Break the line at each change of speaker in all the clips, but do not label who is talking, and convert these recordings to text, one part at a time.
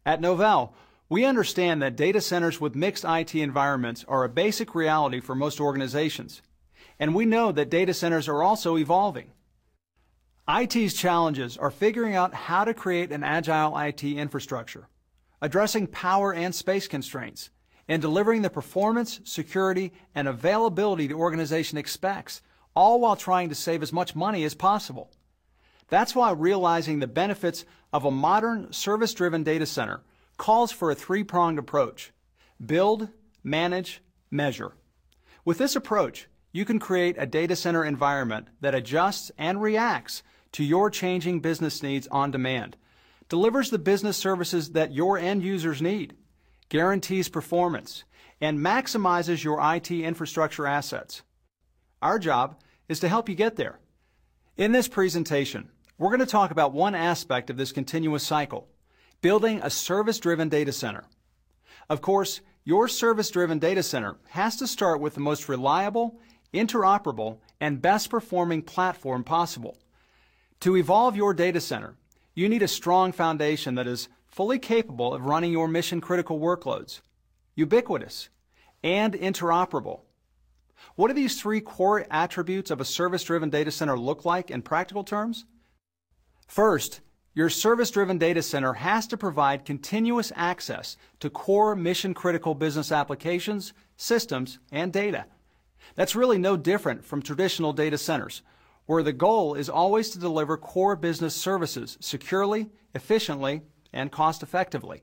At Novell, we understand that data centers with mixed IT environments are a basic reality for most organizations, and we know that data centers are also evolving. IT's challenges are figuring out how to create an agile IT infrastructure, addressing power and space constraints, and delivering the performance, security, and availability the organization expects, all while trying to save as much money as possible. That's why realizing the benefits of a modern service-driven data center calls for a three-pronged approach: build, manage, measure. With this approach, you can create a data center environment that adjusts and reacts to your changing business needs on demand, delivers the business services that your end users need, guarantees performance, and maximizes your IT infrastructure assets. Our job is to help you get there. In this presentation, we're going to talk about one aspect of this continuous cycle: building a service-driven data center. Of course, your service-driven data center has to start with the most reliable, interoperable, and best-performing platform possible. To evolve your data center, you need a strong foundation that is fully capable of running your mission-critical workloads, ubiquitous, and interoperable. What do these three core attributes of a service-driven data center look like in practical terms? First, your service-driven data center has to provide continuous access to core mission-critical business applications, systems, and data. That's really no different from traditional data centers, where the goal is always to deliver core business services securely, efficiently, and cost-effectively.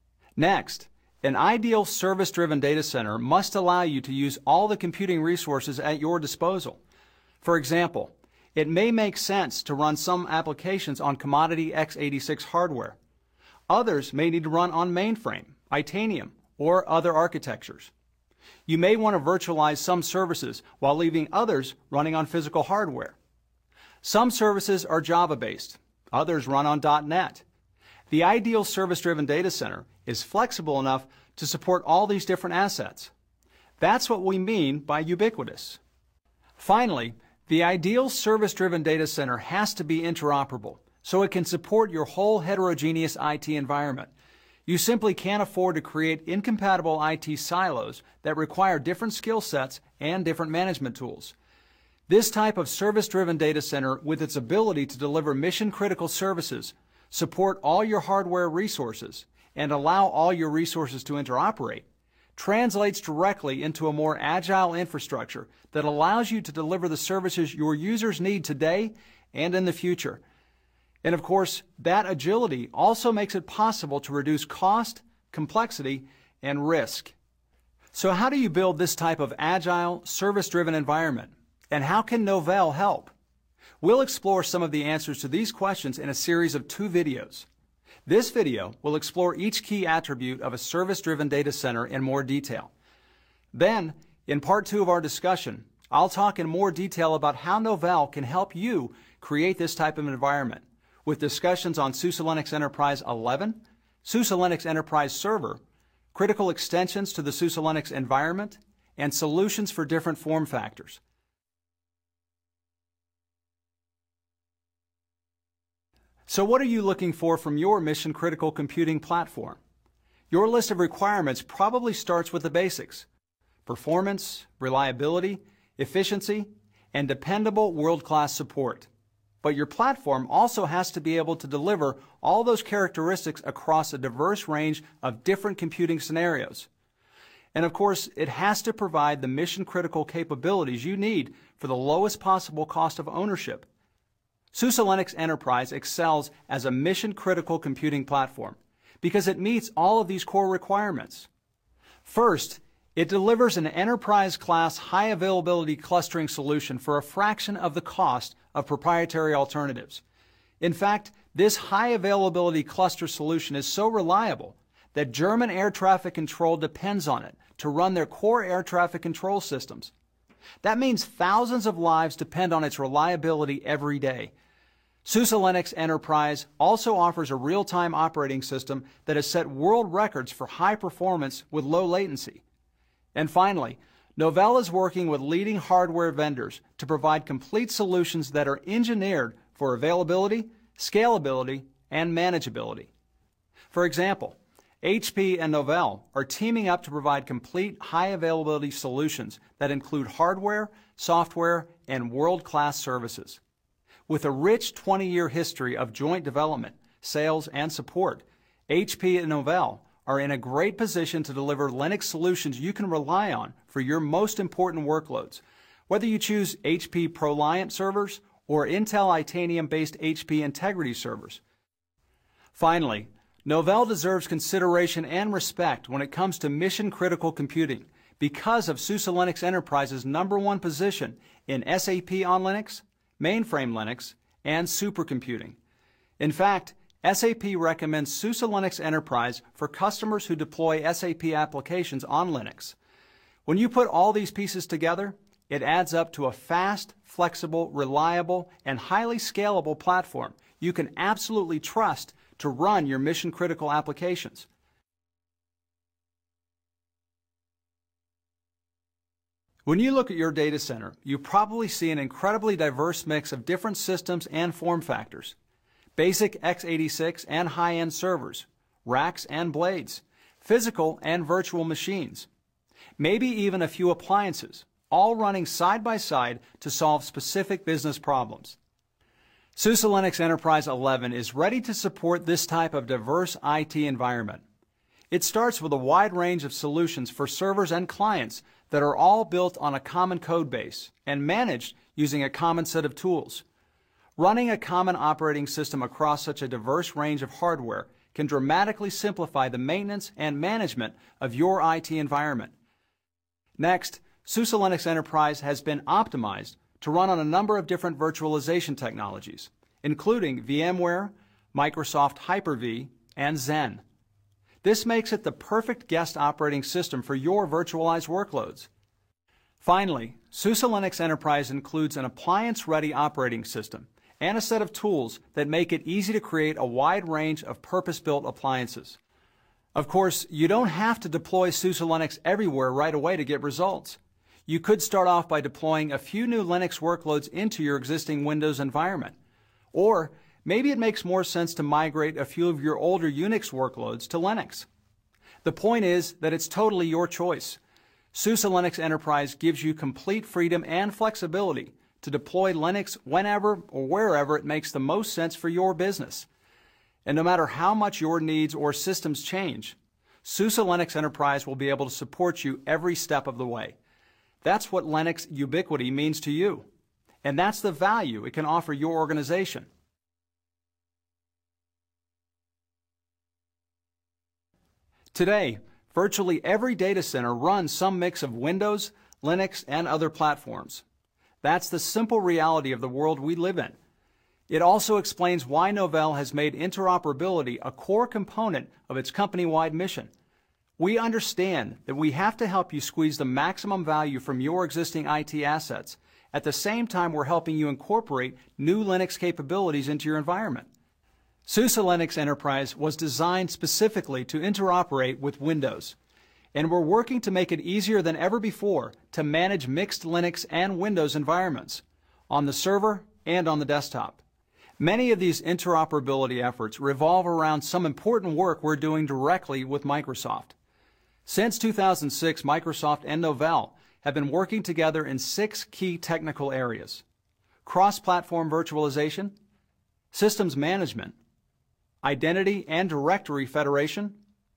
Next, an ideal service-driven data center must allow you to use all the computing resources at your disposal. For example, it may make sense to run some applications on commodity x86 hardware. Others may need to run on mainframe, Itanium, or other architectures. You may want to virtualize some services while leaving others running on physical hardware. Some services are Java-based, others run on .NET. The ideal service-driven data center is flexible enough to support all these different assets. That's what we mean by ubiquitous. Finally, the ideal service-driven data center has to be interoperable, so it can support your whole heterogeneous IT environment. You simply can't afford to create incompatible IT silos that require different skill sets and different management tools. This type of service-driven data center, with its ability to deliver mission-critical services, support all your hardware resources, and allow all your resources to interoperate, translates directly into a more agile infrastructure that allows you to deliver the services your users need today and in the future. And of course, that agility also makes it possible to reduce cost, complexity, and risk. So how do you build this type of agile, service-driven environment? And how can Novell help? We'll explore some of the answers to these questions in a series of 2 videos. This video will explore each key attribute of a service-driven data center in more detail. Then, in part 2 of our discussion, I'll talk in more detail about how Novell can help you create this type of environment, with discussions on SUSE Linux Enterprise 11, SUSE Linux Enterprise Server, critical extensions to the SUSE Linux environment, and solutions for different form factors. So what are you looking for from your mission-critical computing platform? Your list of requirements probably starts with the basics: performance, reliability, efficiency, and dependable world-class support. But your platform also has to be able to deliver all those characteristics across a diverse range of different computing scenarios. And of course, it has to provide the mission-critical capabilities you need for the lowest possible cost of ownership. SUSE Linux Enterprise excels as a mission-critical computing platform because it meets all of these core requirements. First, it delivers an enterprise-class high-availability clustering solution for a fraction of the cost of proprietary alternatives. In fact, this high-availability cluster solution is so reliable that German air traffic control depends on it to run their core air traffic control systems. That means thousands of lives depend on its reliability every day. SUSE Linux Enterprise also offers a real-time operating system that has set world records for high performance with low latency. And finally, Novell is working with leading hardware vendors to provide complete solutions that are engineered for availability, scalability, and manageability. For example, HP and Novell are teaming up to provide complete high-availability solutions that include hardware, software, and world-class services. With a rich 20-year history of joint development, sales, and support, HP and Novell are in a great position to deliver Linux solutions you can rely on for your most important workloads, whether you choose HP ProLiant servers or Intel Itanium-based HP Integrity servers. Finally, Novell deserves consideration and respect when it comes to mission-critical computing because of SUSE Linux Enterprise's #1 position in SAP on Linux, mainframe Linux, and supercomputing. In fact, SAP recommends SUSE Linux Enterprise for customers who deploy SAP applications on Linux. When you put all these pieces together, it adds up to a fast, flexible, reliable, and highly scalable platform you can absolutely trust to run your mission-critical applications. When you look at your data center, you probably see an incredibly diverse mix of different systems and form factors. Basic x86 and high-end servers, racks and blades, physical and virtual machines, maybe even a few appliances, all running side by side to solve specific business problems. SUSE Linux Enterprise 11 is ready to support this type of diverse IT environment. It starts with a wide range of solutions for servers and clients that are all built on a common code base and managed using a common set of tools. Running a common operating system across such a diverse range of hardware can dramatically simplify the maintenance and management of your IT environment. Next, SUSE Linux Enterprise has been optimized to run on a number of different virtualization technologies, including VMware, Microsoft Hyper-V, and Xen. This makes it the perfect guest operating system for your virtualized workloads. Finally, SUSE Linux Enterprise includes an appliance-ready operating system and a set of tools that make it easy to create a wide range of purpose-built appliances. Of course, you don't have to deploy SUSE Linux everywhere right away to get results. You could start off by deploying a few new Linux workloads into your existing Windows environment. Or maybe it makes more sense to migrate a few of your older Unix workloads to Linux. The point is that it's totally your choice. SUSE Linux Enterprise gives you complete freedom and flexibility to deploy Linux whenever or wherever it makes the most sense for your business. And no matter how much your needs or systems change, SUSE Linux Enterprise will be able to support you every step of the way. That's what Linux ubiquity means to you, and that's the value it can offer your organization. Today, virtually every data center runs some mix of Windows, Linux, and other platforms. That's the simple reality of the world we live in. It also explains why Novell has made interoperability a core component of its company-wide mission. We understand that we have to help you squeeze the maximum value from your existing IT assets. At the same time, we're helping you incorporate new Linux capabilities into your environment. SUSE Linux Enterprise was designed specifically to interoperate with Windows, and we're working to make it easier than ever before to manage mixed Linux and Windows environments on the server and on the desktop. Many of these interoperability efforts revolve around some important work we're doing directly with Microsoft. Since 2006, Microsoft and Novell have been working together in 6 key technical areas: cross-platform virtualization, systems management, identity and directory federation,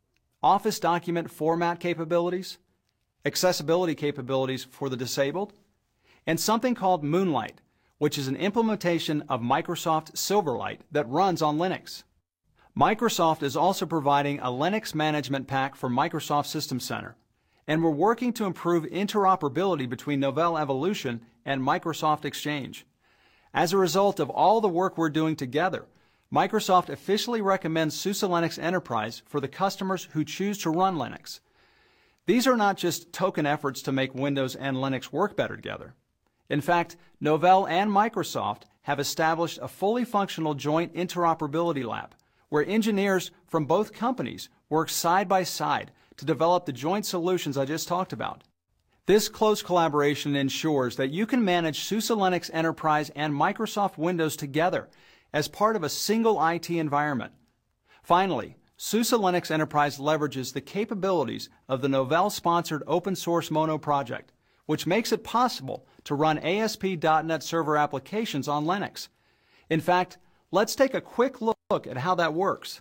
Office document format capabilities, accessibility capabilities for the disabled, and something called Moonlight, which is an implementation of Microsoft Silverlight that runs on Linux. Microsoft is also providing a Linux management pack for Microsoft System Center, and we're working to improve interoperability between Novell Evolution and Microsoft Exchange. As a result of all the work we're doing together, Microsoft officially recommends SUSE Linux Enterprise for the customers who choose to run Linux. These are not just token efforts to make Windows and Linux work better together. In fact, Novell and Microsoft have established a fully functional joint interoperability lab, where engineers from both companies work side by side to develop the joint solutions I just talked about. This close collaboration ensures that you can manage SUSE Linux Enterprise and Microsoft Windows together as part of a single IT environment. Finally, SUSE Linux Enterprise leverages the capabilities of the Novell-sponsored open source Mono project, which makes it possible to run ASP.NET Server applications on Linux. In fact, let's take a quick look at how that works.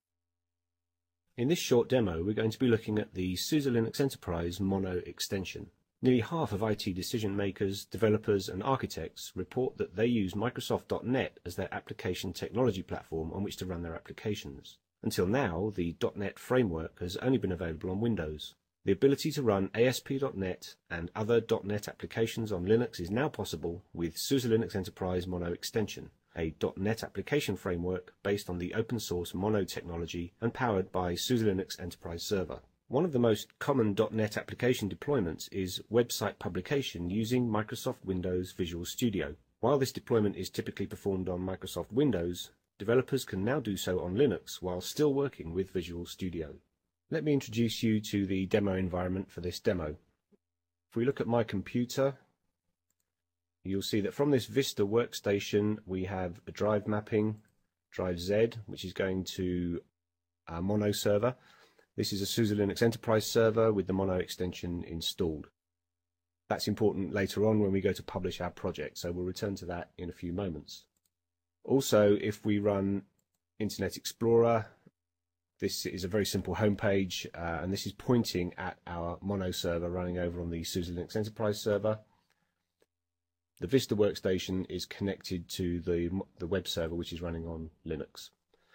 In this short demo, we're going to be looking at the SUSE Linux Enterprise Mono extension. Nearly half of IT decision makers, developers and architects report that they use Microsoft.NET as their application technology platform on which to run their applications. Until now, the .NET framework has only been available on Windows. The ability to run ASP.NET and other .NET applications on Linux is now possible with SUSE Linux Enterprise Mono extension, a .NET application framework based on the open source Mono technology and powered by SUSE Linux Enterprise Server. One of the most common .NET application deployments is website publication using Microsoft Windows Visual Studio. While this deployment is typically performed on Microsoft Windows, developers can now do so on Linux while still working with Visual Studio. Let me introduce you to the demo environment for this demo. If we look at my computer, you'll see that from this Vista workstation we have a drive mapping, drive Z, which is going to our Mono server. This is a SUSE Linux Enterprise server with the Mono extension installed. That's important later on when we go to publish our project, so we'll return to that in a few moments. Also, if we run Internet Explorer, this is a very simple homepage, and this is pointing at our Mono server running over on the SUSE Linux Enterprise server. The Vista workstation is connected to the web server, which is running on Linux.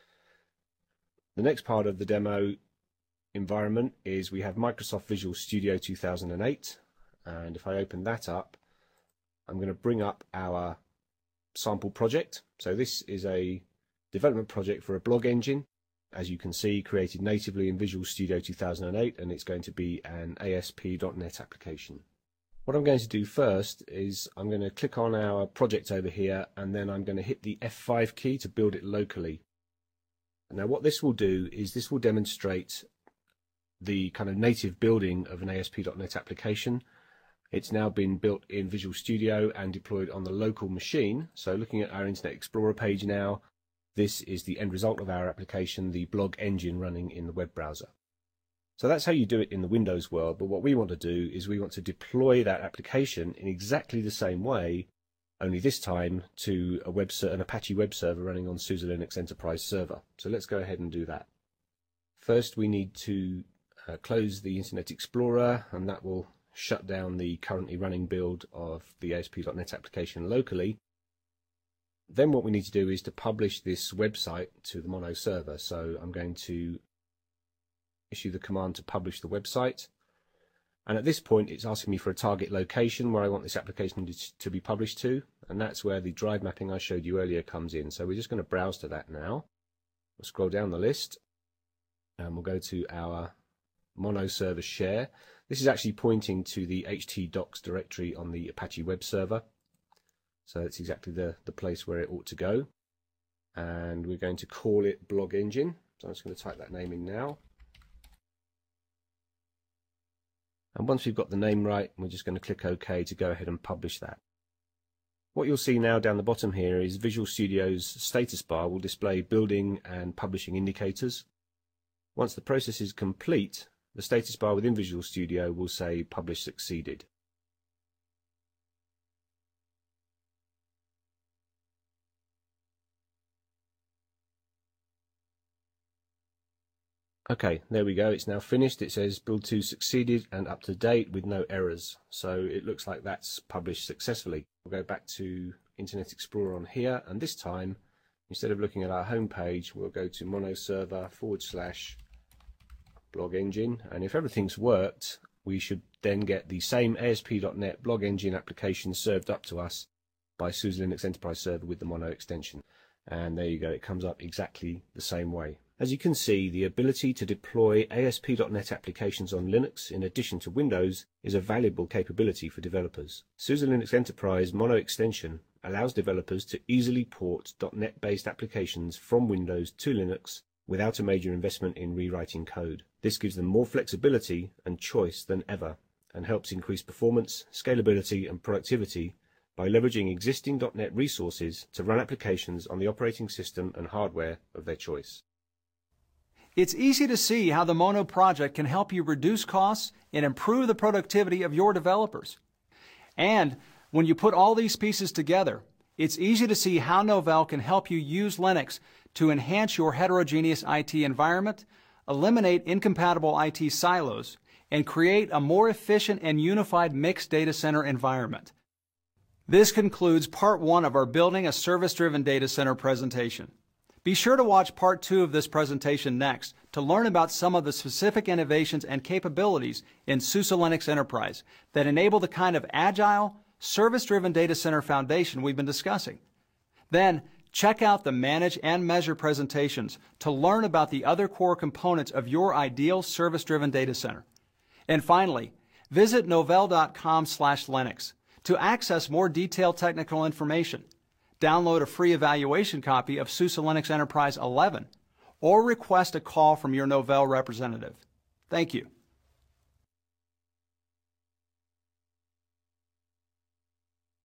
The next part of the demo environment is we have Microsoft Visual Studio 2008, and if I open that up, I'm going to bring up our sample project. So this is a development project for a blog engine, as you can see, created natively in Visual Studio 2008, and it's going to be an ASP.NET application. What I'm going to do first is I'm going to click on our project over here, and then I'm going to hit the F5 key to build it locally. Now what this will do is this will demonstrate the kind of native building of an ASP.NET application. It's now been built in Visual Studio and deployed on the local machine. So looking at our Internet Explorer page now, this is the end result of our application, the blog engine running in the web browser. So that's how you do it in the Windows world, but what we want to do is we want to deploy that application in exactly the same way, only this time to an Apache web server running on SUSE Linux Enterprise Server. So let's go ahead and do that. First we need to close the Internet Explorer, and that will shut down the currently running build of the ASP.NET application locally. Then what we need to do is to publish this website to the Mono server. So I'm going to issue the command to publish the website, and at this point it's asking me for a target location where I want this application to be published to, and that's where the drive mapping I showed you earlier comes in. So we're just going to browse to that now. We'll scroll down the list and we'll go to our Mono server share. This is actually pointing to the htdocs directory on the Apache web server, so it's exactly the place where it ought to go, and we're going to call it blog engine. So I'm just going to type that name in now, and once we've got the name right, we're just going to click OK to go ahead and publish that. What you'll see now down the bottom here is Visual Studio's status bar will display building and publishing indicators. Once the process is complete, the status bar within Visual Studio will say Publish Succeeded. Okay, there we go, it's now finished. It says Build 2 succeeded and up to date with no errors. So it looks like that's published successfully. We'll go back to Internet Explorer on here, and this time, instead of looking at our home page, we'll go to monoserver/blog engine, and if everything's worked, we should then get the same ASP.NET blog engine application served up to us by SUSE Linux Enterprise Server with the Mono extension. And there you go, it comes up exactly the same way. As you can see, the ability to deploy ASP.NET applications on Linux in addition to Windows is a valuable capability for developers. SUSE Linux Enterprise Mono extension allows developers to easily port .NET-based applications from Windows to Linux without a major investment in rewriting code. This gives them more flexibility and choice than ever, and helps increase performance, scalability and productivity by leveraging existing .NET resources to run applications on the operating system and hardware of their choice.
It's easy to see how the Mono project can help you reduce costs and improve the productivity of your developers. And when you put all these pieces together, it's easy to see how Novell can help you use Linux to enhance your heterogeneous IT environment, eliminate incompatible IT silos, and create a more efficient and unified mixed data center environment. This concludes part 1 of our Building a Service-Driven Data Center presentation. Be sure to watch part 2 of this presentation next to learn about some of the specific innovations and capabilities in SUSE Linux Enterprise that enable the kind of agile, service-driven data center foundation we've been discussing. Then, check out the Manage and Measure presentations to learn about the other core components of your ideal service-driven data center. And finally, visit novell.com/Linux to access more detailed technical information. Download a free evaluation copy of SUSE Linux Enterprise 11 or request a call from your Novell representative. Thank you.